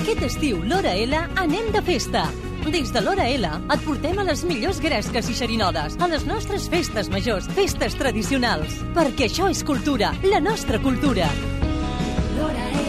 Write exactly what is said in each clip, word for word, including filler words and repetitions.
Aquest estiu, l'Hora L, anem de festa. Des de l'Hora L et portem a les millors gresques i xerinodes, a les nostres festes majors, festes tradicionals. Perquè això és cultura, la nostra cultura. L'Hora L.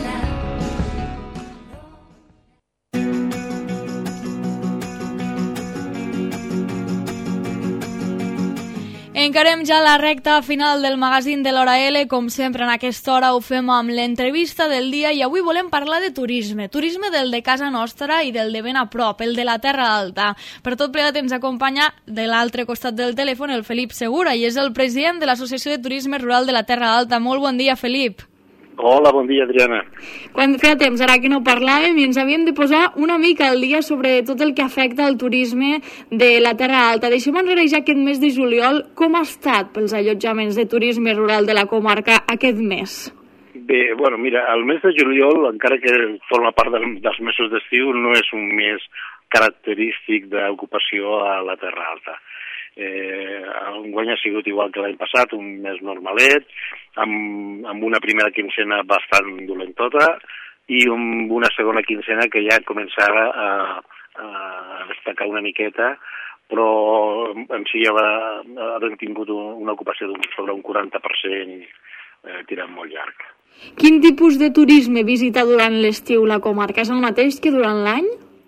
Encarem ja la recta final del magazín de l'Hora L. Com sempre, en aquesta hora ho fem amb l'entrevista del dia i avui volem parlar de turisme. Turisme del de casa nostra i del de ben a prop, el de la Terra Alta. Per tot plegat ens acompanya de l'altre costat del telèfon el Felip Segura i és el president de l'Associació de Turisme Rural de la Terra Alta. Molt bon dia, Felip. Hola, bon dia, Adriana. Quan feia temps ara que no parlàvem i ens havíem de posar una mica al dia sobre tot el que afecta al turisme de la Terra Alta. Deixem enrere ja aquest mes de juliol. Com ha estat pels allotjaments de turisme rural de la comarca aquest mes? Bé, bueno, mira, el mes de juliol, encara que forma part dels mesos d'estiu, no és un mes característic d'ocupació a la Terra Alta. Eh, enguany ha sigut igual que l'any passat, un mes normalet, amb, amb una primera quincena bastant dolentota i amb una segona quincena que ja començava a, a destacar una miqueta, però en si ja va, havent tingut una ocupació sobre un quaranta per cent eh, tirant molt llarg. Quin tipus de turisme visita durant l'estiu la comarca? És el mateix que durant l'any?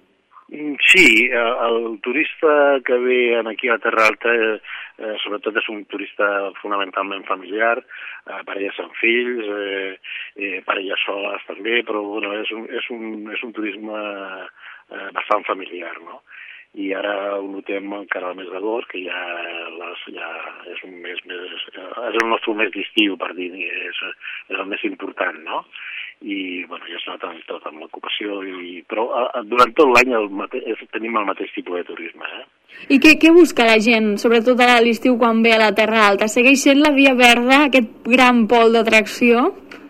Sí, el turista que ve aquí a Terra Alta eh, sobretot és un turista fonamentalment familiar, eh, parelles amb fills, eh, eh, parelles soles també, però bueno, és, un, és, un, és un turisme eh, bastant familiar, no? I ara ho notem encara al mes d'agost, que ja, les, ja és un mes més, és el nostre mes d'estiu, per dir, és, és el més important, no? I bueno, ja es nota tot amb l'ocupació, i, però a, durant tot l'any el mate, tenim el mateix tipus de turisme. Eh? I què, què busca la gent, sobretot a l'estiu quan ve a la Terra Alta? Segueix sent la Via Verda, aquest gran pol d'atracció?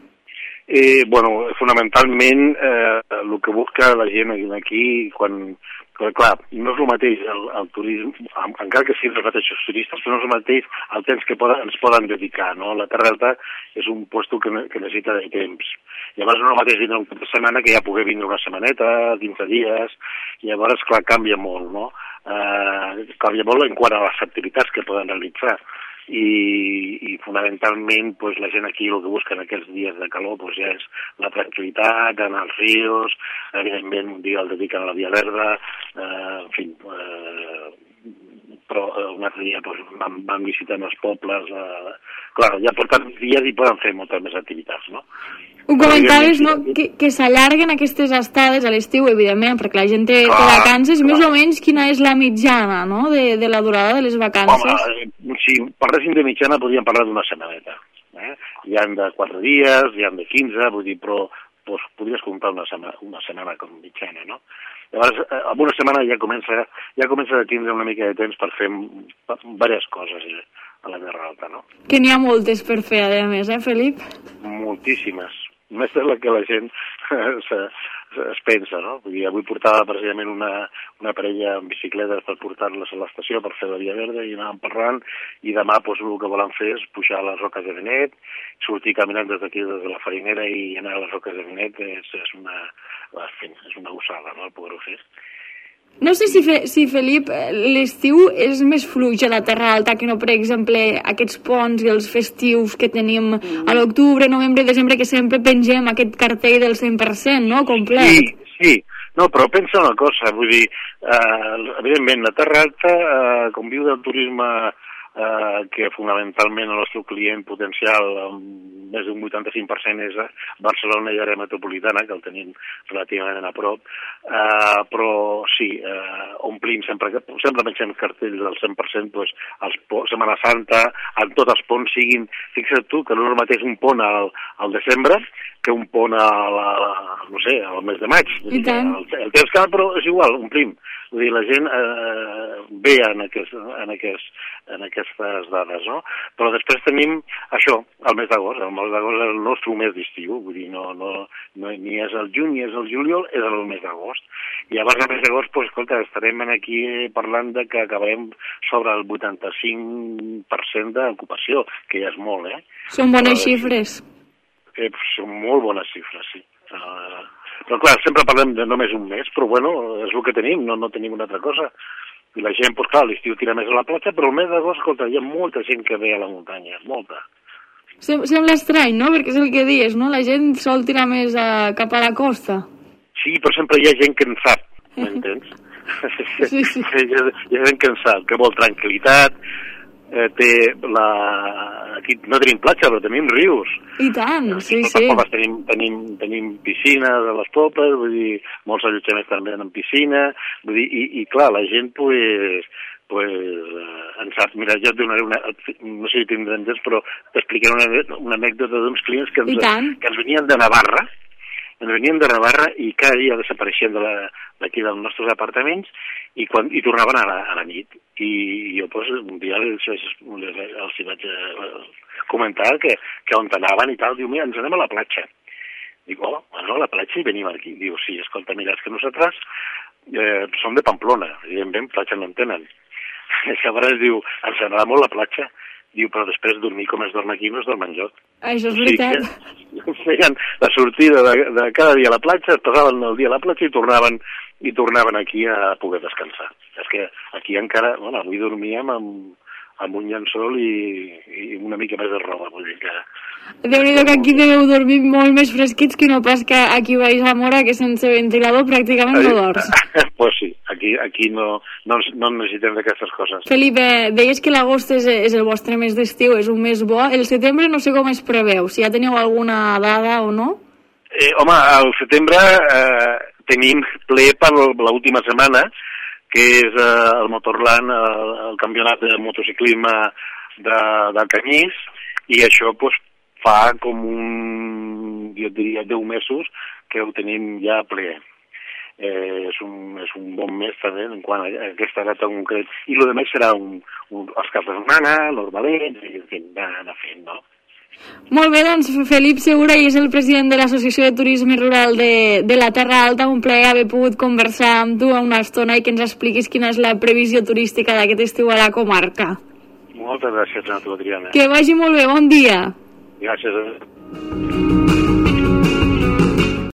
Eh, bueno, fonamentalment eh, el que busca la gent aquí quan... Però, clar, no és el mateix el, el turisme, encara que siguin els mateixos turistes, però no és el mateix el temps que poden, ens poden dedicar, no? La Terra Alta és un lloc que, que necessita de temps. Llavors no és el mateix vindre un cap de setmana que ja poder vindre una setmaneta, quinze dies, i llavors, clar, canvia molt, no? Eh, canvia molt en quant a les activitats que poden realitzar. I, i fonamentalment pues, la gent aquí el que busca en aquests dies de calor pues, ja és la tranquil·litat, anar als rius, evidentment un dia el dediquen a la Via Verda, eh, en fi, eh, però un altre dia pues, van, van visitant els pobles, eh, clar, ja porten dies i poden fer moltes més activitats, no? Ho comentaves, no?, que, que s'allarguen aquestes estades a l'estiu, evidentment, perquè la gent té, té vacances. Clar. Més o menys, quina és la mitjana, no?, de, de la durada de les vacances? Home, si parléssim de mitjana, podríem parlar d'una setmaneta. Eh? Hi ha de quatre dies, hi ha de quinze, vull dir, però doncs, podries comptar una setmana, una setmana com mitjana, no? Llavors, en una setmana ja comença, ja comença a tindre una mica de temps per fer diverses coses eh, a la Terra Alta, no? Que n'hi ha moltes per fer, a més, eh, Felip? Moltíssimes. Més de la que la gent se, se, es pensa, no? Vull dir, avui portava precisament una, una parella amb bicicletes per portar-les a l'estació per fer la Via Verda i anàvem parlant, i demà doncs, el que volen fer és pujar a les Roques de Benet, sortir caminant des d'aquí, des de la Farinera, i anar a les Roques de Benet és, és, una, és una gossada, no?, el poder-ho fer. No sé si, fe, si Felip, l'estiu és més fluix a la Terra Alta que no, per exemple, aquests ponts i els festius que tenim a l'octubre, novembre, desembre, que sempre pengem aquest cartell del cent per cent, no?, complet. Sí, sí. No, però pensa una cosa, vull dir, eh, evidentment, la Terra Alta, eh, com viu del turisme eh, que fonamentalment el nostre client potencial, amb més d'un vuitanta-cinc per cent és Barcelona i àrea metropolitana, que el tenim relativament a prop, eh, però sí, eh, omplim sempre, sempre pensem cartells del cent per cent, doncs, els, Setmana Santa, en tots els ponts siguin, fixa't tu, que no és el mateix un pont al, al desembre que un pont a la, no sé, al mes de maig. I tant. El, el temps que però és igual, omplim. Vull dir, la gent eh, ve en, aquest, en, aquest, en aquestes dades, no? Però després tenim això, el mes d'agost. El mes d'agost és el nostre mes d'estiu, vull dir, no, no, no, ni és el juny ni és el juliol, és el mes d'agost. I llavors el mes d'agost, doncs, escolta, estarem aquí parlant de que acabarem sobre el vuitanta-cinc per cent d'ocupació, que ja és molt, eh? Són bones Però, xifres. Eh, són molt bones xifres, sí. Uh, Però clar, sempre parlem de només un mes, però bueno, és el que tenim, no, no tenim una altra cosa. I la gent, doncs clar, l'estiu tira més a la platja, però el mes d'agost, escolta, hi ha molta gent que ve a la muntanya, molta. Sem Sembla estrany, no? Perquè és el que dius, no? La gent sol tirar més a, cap a la costa. Sí, però sempre hi ha gent que en sap, m'entens? Sí, sí. Hi ha, hi ha gent que en sap, que vol tranquil·litat, eh, té la... Aquí no tenim platja, però tenim rius. I tant, sí, Totes sí. pobles tenim, tenim, tenim piscina de les pobles, vull dir, molts allotjaments també tenen piscina, vull dir, i, i clar, la gent, pues, pues, eh, en sap. Mira, jo et donaré una... No sé si tindrem temps, però t'explicaré una, una anècdota d'uns clients que ens, que ens venien de Navarra, ens venien de Navarra i cada dia desapareixien d'aquí de dels nostres apartaments i, quan, i tornaven a la, a la nit. I jo pues, un dia els, els, els vaig comentar que, que on anaven i tal, diu, mira, ens anem a la platja. Dic, oh, bueno, a la platja i venim aquí. Diu, sí, escolta, mira, és que nosaltres eh, som de Pamplona, evidentment, platja no en tenen. Llavors diu, ens agrada molt la platja. Diu, però després dormir com es dorm aquí no es dorm enlloc. Això és veritat. O sigui, feien la sortida de, de cada dia a la platja, es passaven el dia a la platja i tornaven i tornaven aquí a poder descansar. És que aquí encara, bueno, avui dormíem amb, amb un llençol i, i una mica més de roba, vull dir que... Déu-n'hi-do que aquí deveu dormir molt més fresquits que no pas que aquí baix a Mora, que sense ventilador pràcticament no dors. Pues sí, aquí, aquí no, no, no necessitem d'aquestes coses. Felipe, deies que l'agost és, és el vostre mes d'estiu, és un mes bo. El setembre no sé com es preveu, si ja teniu alguna dada o no? Eh, home, al setembre eh, tenim ple per l'última setmana, que és eh, el Motorland, el, el campionat de motociclisme de, del Canyís, i això pues, fa com un, jo diria, deu mesos que ho tenim ja ple. Eh, és, un, és un bon mes també en quant a aquesta data concret. I el més serà un, un, els caps de setmana, normalment, i en fi, anar fent, no? Molt bé, doncs Felip Segura i és el president de l'Associació de Turisme Rural de, de la Terra Alta. Un plaer haver pogut conversar amb tu a una estona i que ens expliquis quina és la previsió turística d'aquest estiu a la comarca. Moltes gràcies a tu, Adriana. Que vagi molt bé, bon dia. Gràcies.